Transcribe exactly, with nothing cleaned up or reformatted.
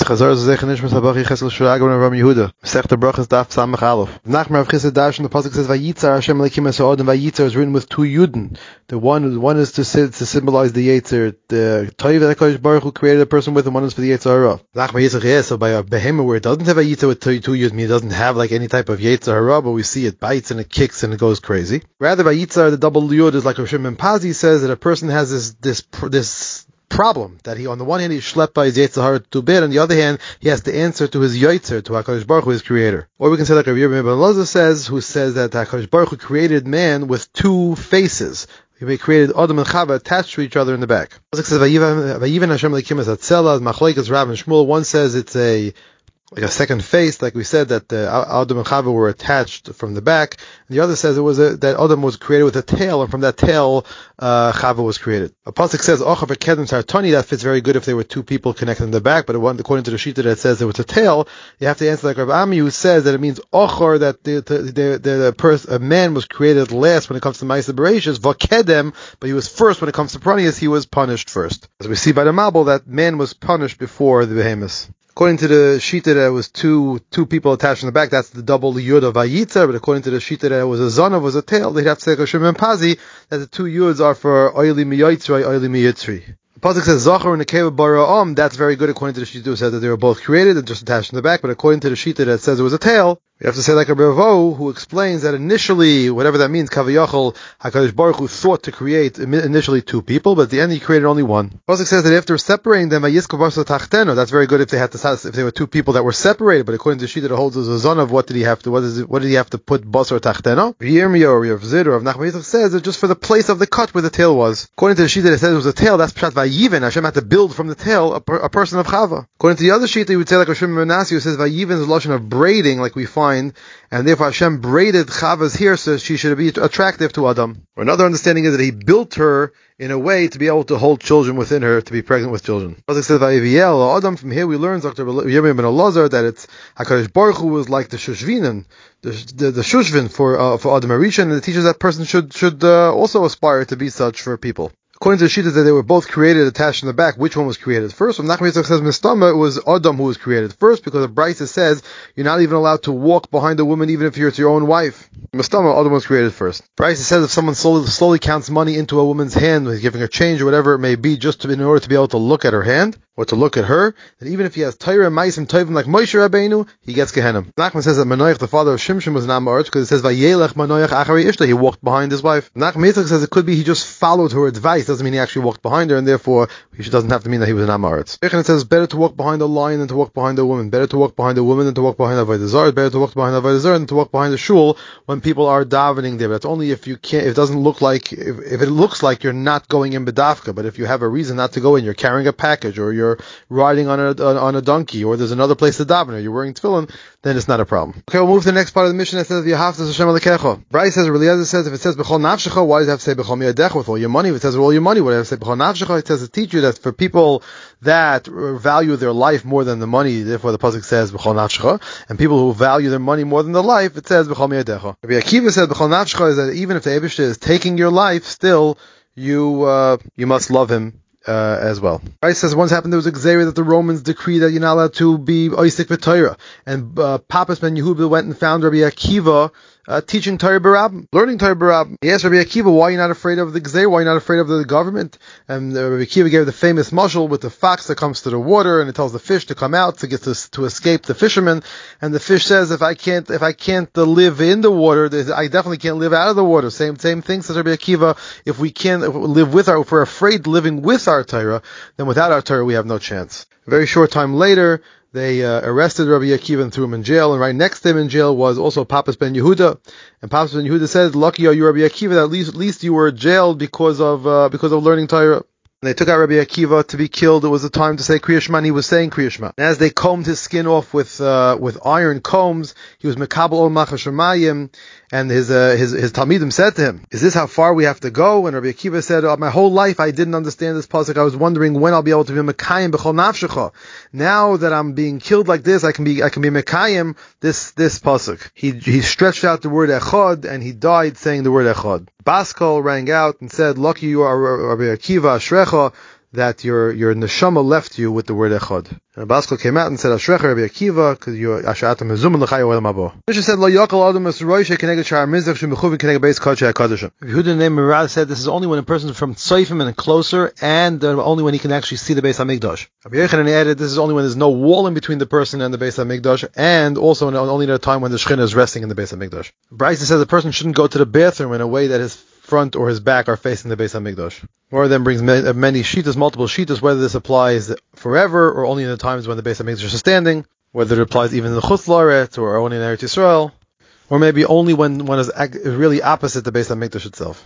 Chazar Zechanish Mesabachi Chesel Shuragam and Ram Yehuda. Sechta Brachas Daf Samach Aleph. Nachmer of Chesed Darshan, the pasuk says Vayitzar Hashem Elokim Esod, and Vayitzar is written with two Yudin. The one, one is to to symbolize the Yetzer, the Toiv that HaKadosh Baruch Hu created a person with, and one is for the Yetzer Hara. Nachmer Yitzchak, yes, so by a behemoth where it doesn't have a Yetzer with two, two Yudin, it doesn't have like any type of Yetzer Hara, but we see it bites and it kicks and it goes crazy. Rather, Vayitzar, the double Yud is like Rosh Ben Pazi says that a person has this this this problem that he, on the one hand, he's schlepped by his Yetzer Hara to bid, on the other hand, he has to answer to his Yotzer, to HaKadosh Baruch Hu, his creator. Or we can say like Rabbi Yehuda ben Elazar says, who says that HaKadosh Baruch Hu created man with two faces. He created Adam and Chava attached to each other in the back. It says, Vayiven Hashem Elokim es Hatzela, Machlokes Rav and Shmuel. One says it's a like a second face, like we said, that uh, Adam and Chava were attached from the back. And the other says it was a, that Adam was created with a tail, and from that tail, uh, Chava was created. A pasuk says, Ochav v'kedem sartoni, that fits very good if there were two people connected in the back, but according to the Shita that says there was a tail, you have to answer like Rav Ami, who says that it means Ochor, that the, the, the, the pers- a man was created last when it comes to Ma'aseh Bereishis, v'kedem, but he was first when it comes to Pranius, he was punished first. As we see by the Mabul, that man was punished before the behemoths. According to the Shita that it was two two people attached in the back, that's the double Yud of Vayitzer, but according to the Shita that it was a Zonav, was a tail, they'd have to say Hashem and Pazi, that the two Yuds are for Oili Miyotzri, Oili Miyotzri. The pasuk says Zachar and Nekeva Bara'am, that's very good according to the Shita who says that they were both created and just attached in the back, but according to the Shita that says it was a tail, we have to say like a Ravo, who explains that initially, whatever that means, Kaviyachol, HaKadosh Baruch Hu thought to create initially two people, but at the end he created only one. The pasuk says that after separating them, that's very good if they had to, if they were two people that were separated, but according to the Shita that holds as a zon of what did he have to, what is it, what did he have to put basar tachteno? Yirmiyah or Rav Zid or Rav Nachman Yitzchak says it's just for the place of the cut where the tail was. According to the Shita that says it was a tail, that's Pshat Vayiven, Hashem had to build from the tail a, per, a person of Chava. According to the other Shita, you would say like Hashem Menassi, who says Vayiven is a lotion of braiding, like we find, and therefore Hashem braided Chava's hair so she should be attractive to Adam. Or another understanding is that he built her in a way to be able to hold children within her, to be pregnant with children. As it says Vayiviel Adam, from here we learn Doctor Yirmiyah ben Elazar that it's HaKadosh Baruch Hu was like the Shushvinen, the the, the Shushvin for uh, for Adam Arishan, and it teaches that person should should uh, also aspire to be such for people. According to the Shita that they were both created attached in the back, which one was created first? When Nachman Yitzchak says Mistama, it was Adam who was created first, because the Brisa says you're not even allowed to walk behind a woman even if you're it's your own wife. Mistama, Adam was created first. Brisa says if someone slowly, slowly counts money into a woman's hand, giving her change or whatever it may be, just to, in order to be able to look at her hand, or to look at her, that even if he has Torah and Ma'asim Tovim like Moshe Rabbeinu, he gets Gehenna. Nachman says that Manoach, the father of Shimshon, was an Amoritz, because it says Vayelech Manoach Achari Ishta, he walked behind his wife. Nachman Yitzchak says it could be he just followed her advice, doesn't mean he actually walked behind her, and therefore he doesn't have to mean that he was an Amoritz. And it says better to walk behind a lion than to walk behind a woman, better to walk behind a woman than to walk behind a Avodah Zarah, better to walk behind a Avodah Zarah than to walk behind a shul when people are davening there. But that's only if you can't, if it doesn't look like, if, if it looks like you're not going in Bedavka, but if you have a reason not to go in, you're carrying a package, or you're riding on a on a donkey, or there's another place to daven, or you're wearing tefillin, then it's not a problem. Okay, we'll move to the next part of the mission that says V'yahavta Hashem Elokecha. Bryce says, Eliezer says, if it says B'chol Nafshecha, why does it have to say B'chol Miyadecha with all your money? If it says with all your money, why does it have to say B'chol Nafshecha? It says to teach you that for people that value their life more than the money, therefore the pasuk says B'chol Nafshecha, and people who value their money more than the life, it says B'chol Miyadecha. Rabbi Akiva said B'chol Nafshecha is that even if the Eibishter is taking your life, still you uh, you must love him Uh, as well. Right, says once happened there was a gzeira that the Romans decreed that you're not allowed to be oisik v'Torah, and uh, Papas ben Yehuda went and found Rabbi Akiva uh, teaching Torah Barab, learning Torah Barab. He asked Rabbi Akiva, why are you not afraid of the gzeira? Why are you not afraid of the government? And uh, Rabbi Akiva gave the famous mashal with the fox that comes to the water and it tells the fish to come out to get to, to escape the fisherman, and the fish says, if I can't if I can't uh, live in the water, I definitely can't live out of the water. Same same thing says Rabbi Akiva. If we can't if we live with our, if we're afraid living with our Torah, then without our Torah we have no chance. A very short time later, they uh, arrested Rabbi Akiva and threw him in jail, and right next to him in jail was also Papas ben Yehuda. And Papas ben Yehuda said, "Lucky are you, Rabbi Akiva, that at least at least you were jailed because of uh, because of learning Torah." And they took out Rabbi Akiva to be killed. It was the time to say Kriya Shema, and he was saying Kriya Shema. And as they combed his skin off with uh, with iron combs, he was Mekabel Ol Machashamayim, and his uh, his his Talmidim said to him, "Is this how far we have to go?" And Rabbi Akiva said, oh, "My whole life I didn't understand this pasuk. I was wondering when I'll be able to be Mekayim B'chol Nafshecha. Now that I'm being killed like this, I can be I can be Mekayim this this pasuk." He he stretched out the word Echad, and he died saying the word Echad. Baskol rang out and said, "Lucky you are, Rabbi Akiva, Ashrecha, that your your neshama left you with the word echad. And Baskel came out and said, Ashrecha Rabbi Akiva, because you Ashata Mezuman l'chai olam haba. Mishnah said, Lo yakal adam es roishe keneged shar mizrach shemechuvin keneged beis kodesh hakadoshim. Yehuda named Merad said this is only when a person is from Tzayfim and closer, and uh, only when he can actually see the Beis Hamikdash. Rabbi Yochanan added, this is only when there's no wall in between the person and the Beis Hamikdash, and also in, only at a time when the Shechina is resting in the Beis Hamikdash. Bryce says a person shouldn't go to the bathroom in a way that his front or his back are facing the Beis Hamikdash. Or then brings many, many shitas, multiple shitas, whether this applies forever or only in the times when the Beis Hamikdash is standing, whether it applies even in the Chutz La'aretz or only in Eretz Yisrael, or maybe only when one is really opposite the Beis Hamikdash itself.